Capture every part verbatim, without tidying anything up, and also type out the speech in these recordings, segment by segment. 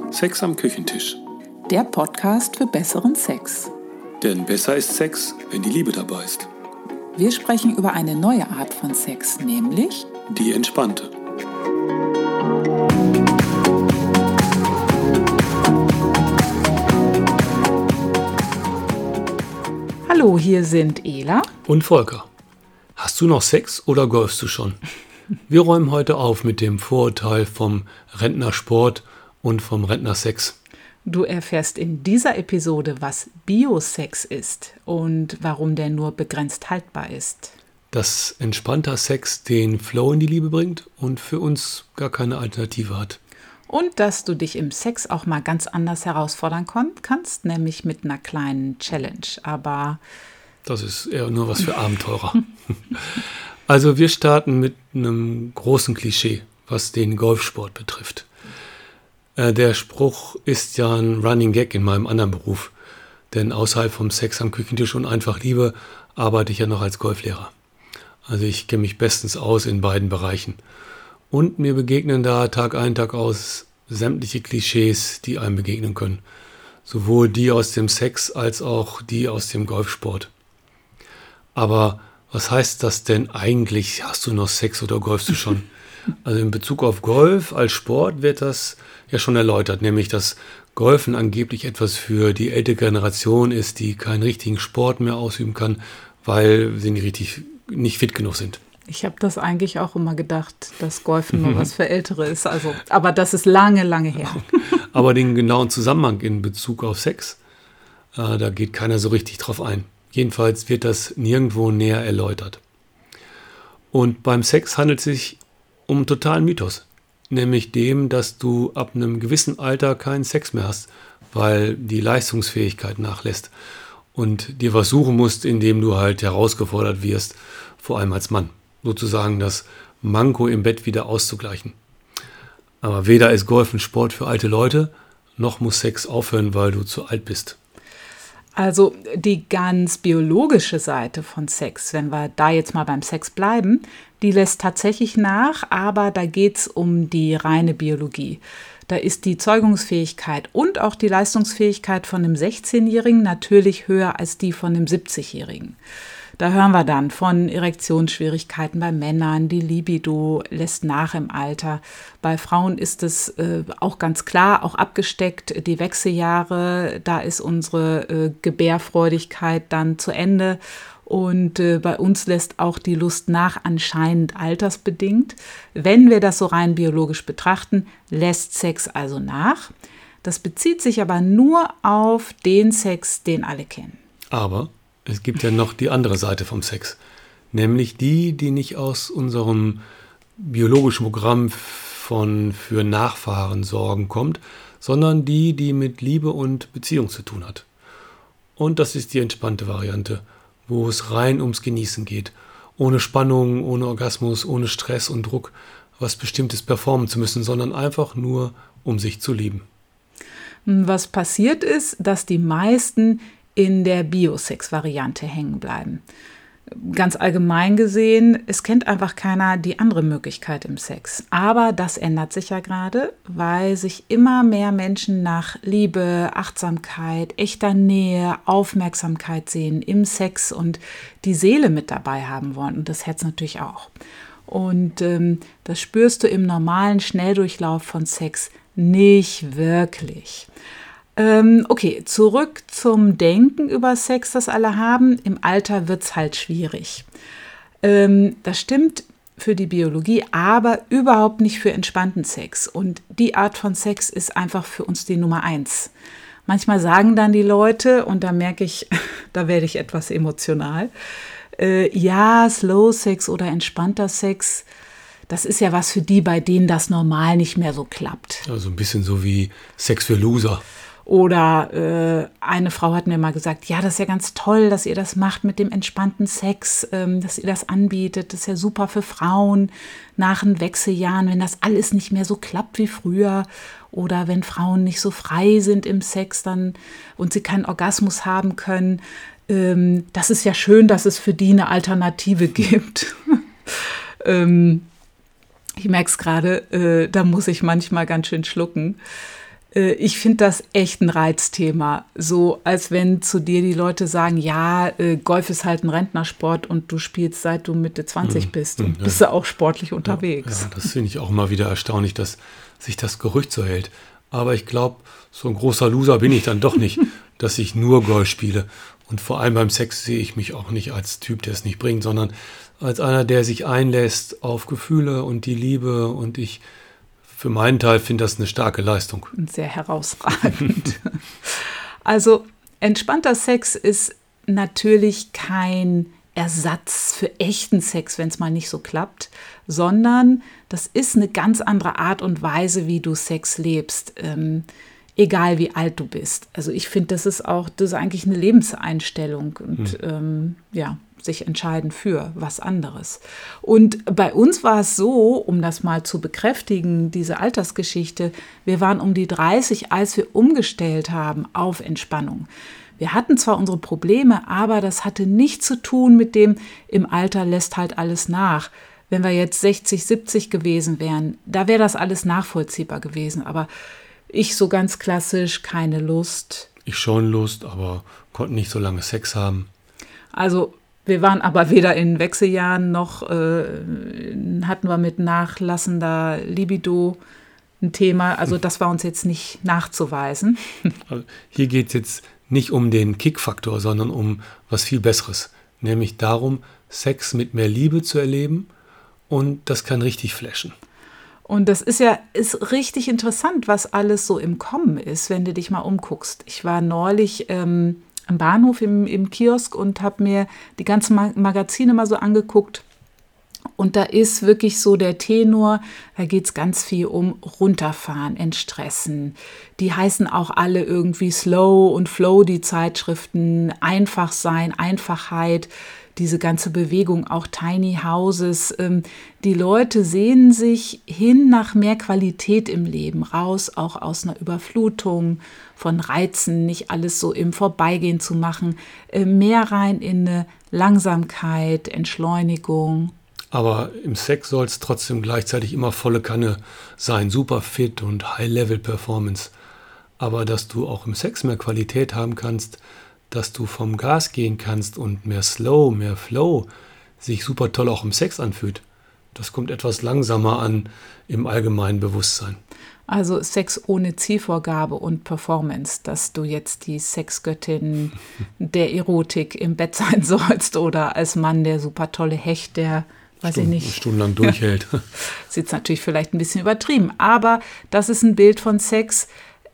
Sex am Küchentisch. Der Podcast für besseren Sex. Denn besser ist Sex, wenn die Liebe dabei ist. Wir sprechen über eine neue Art von Sex, nämlich die entspannte. Hallo, hier sind Ela und Volker. Hast du noch Sex oder golfst du schon? Wir räumen heute auf mit dem Vorurteil vom Rentnersport und vom Rentnersex. Du erfährst in dieser Episode, was Biosex ist und warum der nur begrenzt haltbar ist. Dass entspannter Sex den Flow in die Liebe bringt und für uns gar keine Alternative hat. Und dass du dich im Sex auch mal ganz anders herausfordern kannst, nämlich mit einer kleinen Challenge. Aber das ist eher nur was für Abenteurer. Also wir starten mit einem großen Klischee, was den Golfsport betrifft. Äh, der Spruch ist ja ein Running Gag in meinem anderen Beruf. Denn außerhalb vom Sex am Küchentisch und einfach Liebe arbeite ich ja noch als Golflehrer. Also ich kenne mich bestens aus in beiden Bereichen. Und mir begegnen da Tag ein, Tag aus sämtliche Klischees, die einem begegnen können. Sowohl die aus dem Sex als auch die aus dem Golfsport. Aber was heißt das denn eigentlich? Hast du noch Sex oder golfst du schon? Also in Bezug auf Golf als Sport wird das ja schon erläutert, nämlich dass Golfen angeblich etwas für die ältere Generation ist, die keinen richtigen Sport mehr ausüben kann, weil sie nicht richtig nicht fit genug sind. Ich habe das eigentlich auch immer gedacht, dass Golfen nur was für Ältere ist. Also, aber das ist lange, lange her. Aber den genauen Zusammenhang in Bezug auf Sex, äh, da geht keiner so richtig drauf ein. Jedenfalls wird das nirgendwo näher erläutert. Und beim Sex handelt es sich um einen totalen Mythos. Nämlich dem, dass du ab einem gewissen Alter keinen Sex mehr hast, weil die Leistungsfähigkeit nachlässt. Und dir was suchen musst, indem du halt herausgefordert wirst, vor allem als Mann. Sozusagen das Manko im Bett wieder auszugleichen. Aber weder ist Golf ein Sport für alte Leute, noch muss Sex aufhören, weil du zu alt bist. Also die ganz biologische Seite von Sex, wenn wir da jetzt mal beim Sex bleiben, die lässt tatsächlich nach, aber da geht es um die reine Biologie. Da ist die Zeugungsfähigkeit und auch die Leistungsfähigkeit von einem sechzehnjährigen natürlich höher als die von einem siebzigjährigen. Da hören wir dann von Erektionsschwierigkeiten bei Männern, die Libido lässt nach im Alter. Bei Frauen ist es äh, auch ganz klar, auch abgesteckt, die Wechseljahre, da ist unsere äh, Gebärfreudigkeit dann zu Ende. Und äh, bei uns lässt auch die Lust nach, anscheinend altersbedingt. Wenn wir das so rein biologisch betrachten, lässt Sex also nach. Das bezieht sich aber nur auf den Sex, den alle kennen. Aber es gibt ja noch die andere Seite vom Sex, nämlich die, die nicht aus unserem biologischen Programm von für Nachfahren sorgen kommt, sondern die, die mit Liebe und Beziehung zu tun hat. Und das ist die entspannte Variante, wo es rein ums Genießen geht, ohne Spannung, ohne Orgasmus, ohne Stress und Druck, was Bestimmtes performen zu müssen, sondern einfach nur, um sich zu lieben. Was passiert ist, dass die meisten in der Biosex-Variante hängen bleiben. Ganz allgemein gesehen, es kennt einfach keiner die andere Möglichkeit im Sex. Aber das ändert sich ja gerade, weil sich immer mehr Menschen nach Liebe, Achtsamkeit, echter Nähe, Aufmerksamkeit sehen im Sex und die Seele mit dabei haben wollen und das Herz natürlich auch. Und ähm, das spürst du im normalen Schnelldurchlauf von Sex nicht wirklich. Okay, zurück zum Denken über Sex, das alle haben. Im Alter wird es halt schwierig. Das stimmt für die Biologie, aber überhaupt nicht für entspannten Sex. Und die Art von Sex ist einfach für uns die Nummer eins. Manchmal sagen dann die Leute, und da merke ich, da werde ich etwas emotional, äh, ja, Slow Sex oder entspannter Sex, das ist ja was für die, bei denen das normal nicht mehr so klappt. Also ein bisschen so wie Sex für Loser. Oder äh, eine Frau hat mir mal gesagt, ja, das ist ja ganz toll, dass ihr das macht mit dem entspannten Sex, ähm, dass ihr das anbietet. Das ist ja super für Frauen nach den Wechseljahren, wenn das alles nicht mehr so klappt wie früher. Oder wenn Frauen nicht so frei sind im Sex dann und sie keinen Orgasmus haben können. Ähm, das ist ja schön, dass es für die eine Alternative gibt. ähm, ich merke es gerade, äh, da muss ich manchmal ganz schön schlucken. Ich finde das echt ein Reizthema. So, als wenn zu dir die Leute sagen, ja, Golf ist halt ein Rentnersport und du spielst seit du Mitte zwanzig bist und ja. bist du auch sportlich unterwegs. Ja, ja, das finde ich auch immer wieder erstaunlich, dass sich das Gerücht so hält. Aber ich glaube, so ein großer Loser bin ich dann doch nicht, dass ich nur Golf spiele. Und vor allem beim Sex sehe ich mich auch nicht als Typ, der es nicht bringt, sondern als einer, der sich einlässt auf Gefühle und die Liebe. Und ich für meinen Teil finde das eine starke Leistung. Sehr herausragend. Also entspannter Sex ist natürlich kein Ersatz für echten Sex, wenn es mal nicht so klappt, sondern das ist eine ganz andere Art und Weise, wie du Sex lebst. Ähm, Egal wie alt du bist. Also ich finde, das ist auch, das ist eigentlich eine Lebenseinstellung und hm. ähm, ja, sich entscheiden für was anderes. Und bei uns war es so, um das mal zu bekräftigen, diese Altersgeschichte, wir waren um die dreißig, als wir umgestellt haben auf Entspannung. Wir hatten zwar unsere Probleme, aber das hatte nichts zu tun mit dem, im Alter lässt halt alles nach. Wenn wir jetzt sechzig, siebzig gewesen wären, da wäre das alles nachvollziehbar gewesen, aber ich so ganz klassisch, keine Lust. Ich schon Lust, aber konnte nicht so lange Sex haben. Also wir waren aber weder in Wechseljahren noch äh, hatten wir mit nachlassender Libido ein Thema. Also das war uns jetzt nicht nachzuweisen. Also hier geht es jetzt nicht um den Kick-Faktor, sondern um was viel Besseres. Nämlich darum, Sex mit mehr Liebe zu erleben und das kann richtig flashen. Und das ist ja ist richtig interessant, was alles so im Kommen ist, wenn du dich mal umguckst. Ich war neulich ähm, am Bahnhof im, im Kiosk und habe mir die ganzen Ma- Magazine mal so angeguckt. Und da ist wirklich so der Tenor, da geht es ganz viel um runterfahren, entstressen. Die heißen auch alle irgendwie Slow und Flow, die Zeitschriften, einfach sein, Einfachheit. Diese ganze Bewegung, auch Tiny Houses. Die Leute sehnen sich hin nach mehr Qualität im Leben, raus auch aus einer Überflutung von Reizen, nicht alles so im Vorbeigehen zu machen, mehr rein in eine Langsamkeit, Entschleunigung. Aber im Sex soll es trotzdem gleichzeitig immer volle Kanne sein, super fit und High-Level-Performance. Aber dass du auch im Sex mehr Qualität haben kannst, dass du vom Gas gehen kannst und mehr Slow, mehr Flow sich super toll auch im Sex anfühlt. Das kommt etwas langsamer an im allgemeinen Bewusstsein. Also Sex ohne Zielvorgabe und Performance, dass du jetzt die Sexgöttin der Erotik im Bett sein sollst oder als Mann der super tolle Hecht, der, weiß Stunden, ich nicht, stundenlang durchhält. ist jetzt natürlich vielleicht ein bisschen übertrieben, aber das ist ein Bild von Sex,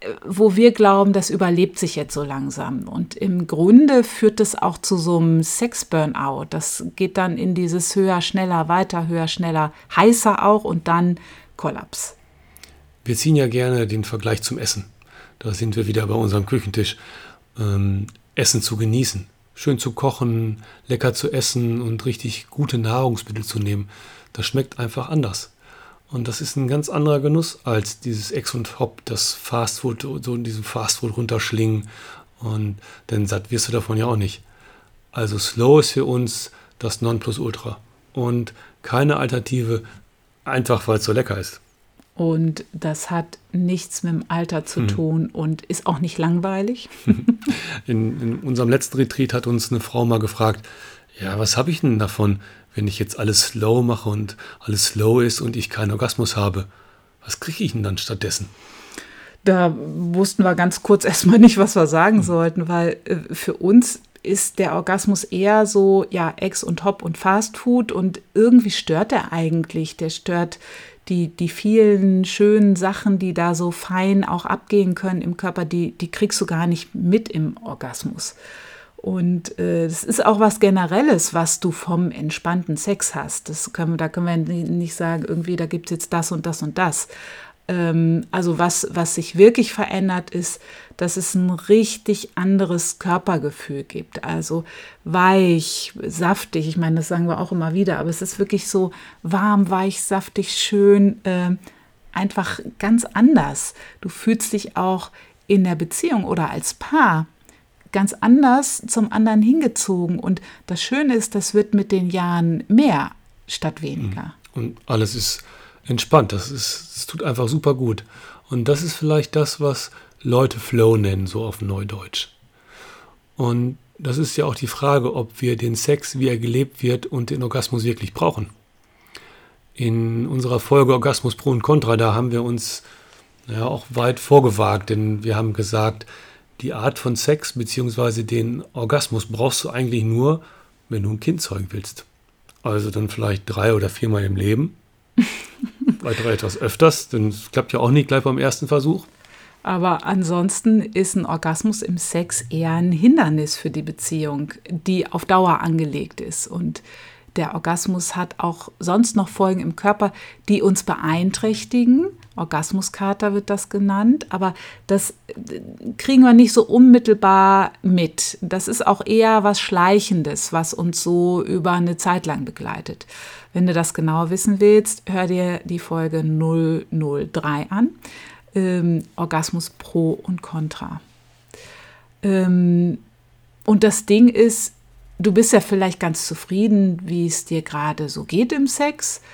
wo wir glauben, das überlebt sich jetzt so langsam. Und im Grunde führt das auch zu so einem Sex-Burnout. Das geht dann in dieses höher, schneller, weiter, höher, schneller, heißer auch und dann Kollaps. Wir ziehen ja gerne den Vergleich zum Essen. Da sind wir wieder bei unserem Küchentisch. Ähm, Essen zu genießen, schön zu kochen, lecker zu essen und richtig gute Nahrungsmittel zu nehmen. Das schmeckt einfach anders. Und das ist ein ganz anderer Genuss als dieses Ex und Hop, das Fastfood, so in diesem Fastfood runterschlingen. Und denn satt wirst du davon ja auch nicht. Also Slow ist für uns das Nonplusultra. Und keine Alternative, einfach weil es so lecker ist. Und das hat nichts mit dem Alter zu hm. tun und ist auch nicht langweilig. In, in unserem letzten Retreat hat uns eine Frau mal gefragt, ja, was habe ich denn davon, wenn ich jetzt alles slow mache und alles slow ist und ich keinen Orgasmus habe? Was kriege ich denn dann stattdessen? Da wussten wir ganz kurz erstmal nicht, was wir sagen mhm. sollten, weil äh, für uns ist der Orgasmus eher so, ja, Ex und Hop und Fastfood und irgendwie stört er eigentlich. Der stört die, die vielen schönen Sachen, die da so fein auch abgehen können im Körper, die, die kriegst du gar nicht mit im Orgasmus. Und äh, das ist auch was Generelles, was du vom entspannten Sex hast. Das können, da können wir nicht sagen, irgendwie, da gibt es jetzt das und das und das. Ähm, also was, was sich wirklich verändert ist, dass es ein richtig anderes Körpergefühl gibt. Also weich, saftig, ich meine, das sagen wir auch immer wieder, aber es ist wirklich so warm, weich, saftig, schön, äh, einfach ganz anders. Du fühlst dich auch in der Beziehung oder als Paar ganz anders zum anderen hingezogen. Und das Schöne ist, das wird mit den Jahren mehr statt weniger. Und alles ist entspannt. Das ist, das tut einfach super gut. Und das ist vielleicht das, was Leute Flow nennen, so auf Neudeutsch. Und das ist ja auch die Frage, ob wir den Sex, wie er gelebt wird, und den Orgasmus wirklich brauchen. In unserer Folge Orgasmus Pro und Contra, da haben wir uns ja auch weit vorgewagt, denn wir haben gesagt, die Art von Sex bzw. den Orgasmus brauchst du eigentlich nur, wenn du ein Kind zeugen willst. Also dann vielleicht drei oder viermal im Leben. Weitere etwas öfters, denn es klappt ja auch nicht gleich beim ersten Versuch. Aber ansonsten ist ein Orgasmus im Sex eher ein Hindernis für die Beziehung, die auf Dauer angelegt ist. Und der Orgasmus hat auch sonst noch Folgen im Körper, die uns beeinträchtigen. Orgasmuskater wird das genannt, aber das kriegen wir nicht so unmittelbar mit. Das ist auch eher was Schleichendes, was uns so über eine Zeit lang begleitet. Wenn du das genauer wissen willst, hör dir die Folge null null drei an. Ähm, Orgasmus Pro und Contra. Ähm, und das Ding ist, du bist ja vielleicht ganz zufrieden, wie es dir gerade so geht im Sex,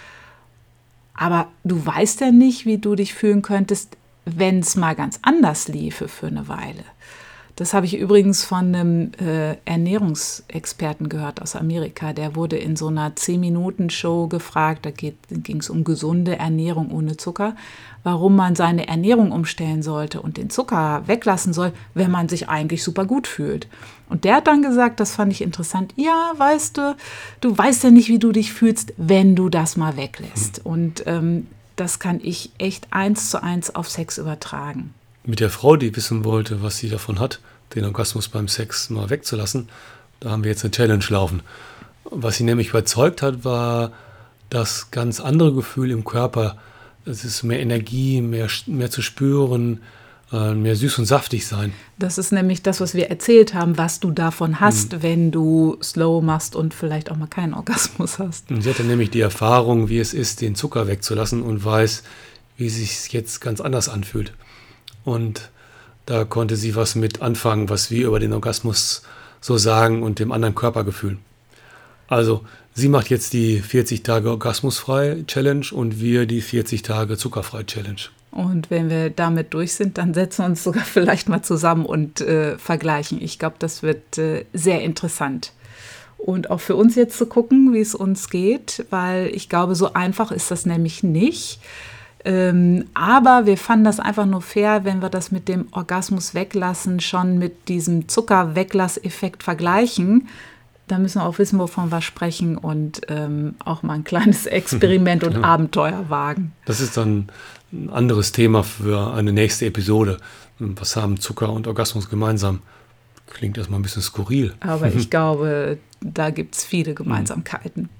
aber du weißt ja nicht, wie du dich fühlen könntest, wenn es mal ganz anders liefe für eine Weile. Das habe ich übrigens von einem äh, Ernährungsexperten gehört aus Amerika. Der wurde in so einer zehn-Minuten-Show gefragt, da ging es um gesunde Ernährung ohne Zucker, warum man seine Ernährung umstellen sollte und den Zucker weglassen soll, wenn man sich eigentlich super gut fühlt. Und der hat dann gesagt, das fand ich interessant, ja, weißt du, du weißt ja nicht, wie du dich fühlst, wenn du das mal weglässt. Und ähm, das kann ich echt eins zu eins auf Sex übertragen. Mit der Frau, die wissen wollte, was sie davon hat, den Orgasmus beim Sex mal wegzulassen, da haben wir jetzt eine Challenge laufen. Was sie nämlich überzeugt hat, war das ganz andere Gefühl im Körper. Es ist mehr Energie, mehr, mehr zu spüren, äh, mehr süß und saftig sein. Das ist nämlich das, was wir erzählt haben, was du davon hast, mhm. wenn du Slow machst und vielleicht auch mal keinen Orgasmus hast. Und sie hatte nämlich die Erfahrung, wie es ist, den Zucker wegzulassen und weiß, wie es sich jetzt ganz anders anfühlt. Und da konnte sie was mit anfangen, was wir über den Orgasmus so sagen und dem anderen Körpergefühl. Also sie macht jetzt die vierzig Tage Orgasmusfrei Challenge und wir die vierzig Tage Zuckerfrei Challenge. Und wenn wir damit durch sind, dann setzen wir uns sogar vielleicht mal zusammen und äh, vergleichen. Ich glaube, das wird äh, sehr interessant. Und auch für uns jetzt zu gucken, wie es uns geht, weil ich glaube, so einfach ist das nämlich nicht. Ähm, aber wir fanden das einfach nur fair, wenn wir das mit dem Orgasmus weglassen schon mit diesem Zuckerweglasseffekt vergleichen. Da müssen wir auch wissen, wovon wir sprechen und ähm, auch mal ein kleines Experiment und ja. Abenteuer wagen. Das ist dann ein anderes Thema für eine nächste Episode. Was haben Zucker und Orgasmus gemeinsam? Klingt erstmal ein bisschen skurril. Aber ich glaube, da gibt es viele Gemeinsamkeiten.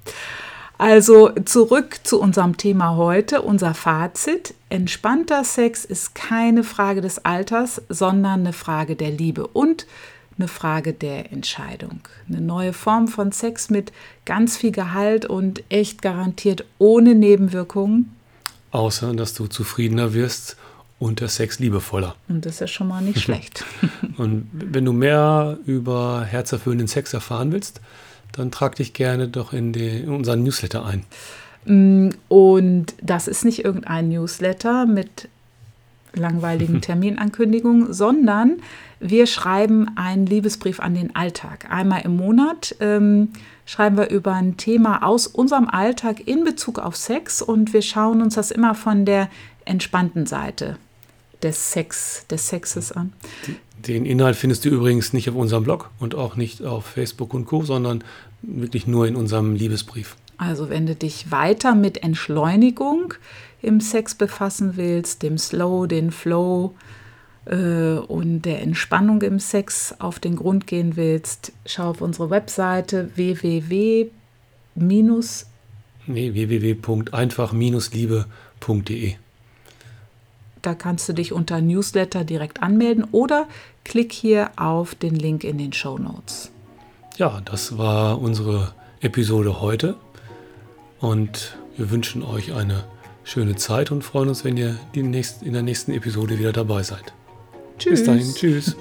Also zurück zu unserem Thema heute, unser Fazit. Entspannter Sex ist keine Frage des Alters, sondern eine Frage der Liebe und eine Frage der Entscheidung. Eine neue Form von Sex mit ganz viel Gehalt und echt garantiert ohne Nebenwirkungen. Außer, dass du zufriedener wirst und der Sex liebevoller. Und das ist ja schon mal nicht schlecht. Und wenn du mehr über herzerfüllenden Sex erfahren willst, dann trag dich gerne doch in, die, in unseren Newsletter ein. Und das ist nicht irgendein Newsletter mit langweiligen Terminankündigungen, sondern wir schreiben einen Liebesbrief an den Alltag. Einmal im Monat ähm, schreiben wir über ein Thema aus unserem Alltag in Bezug auf Sex und wir schauen uns das immer von der entspannten Seite des Sex, des Sexes an. Den Inhalt findest du übrigens nicht auf unserem Blog und auch nicht auf Facebook und Co., sondern wirklich nur in unserem Liebesbrief. Also wenn du dich weiter mit Entschleunigung im Sex befassen willst, dem Slow, den Flow äh, und der Entspannung im Sex auf den Grund gehen willst, schau auf unsere Webseite w w w punkt einfach liebe punkt de. Da kannst du dich unter Newsletter direkt anmelden oder klick hier auf den Link in den Shownotes. Ja, das war unsere Episode heute und wir wünschen euch eine schöne Zeit und freuen uns, wenn ihr die nächst, in der nächsten Episode wieder dabei seid. Tschüss. Bis dahin, tschüss.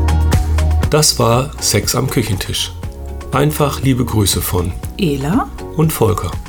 Das war Sex am Küchentisch. Einfach liebe Grüße von Ela und Volker.